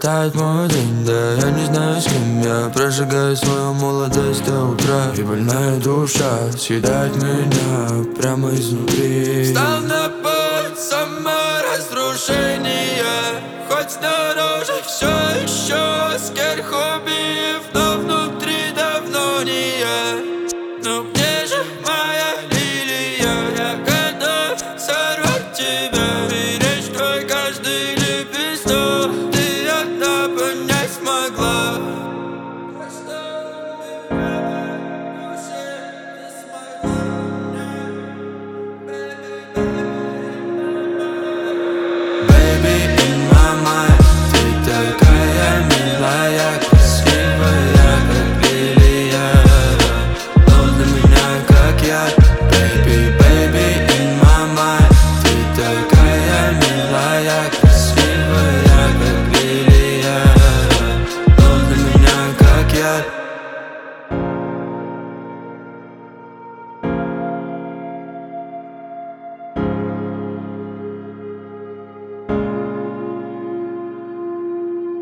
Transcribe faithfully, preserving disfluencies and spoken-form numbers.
Пролетает мой день, да я не знаю, с кем я прожигаю свою молодость до утра. И больная душа съедает меня прямо изнутри. Стал на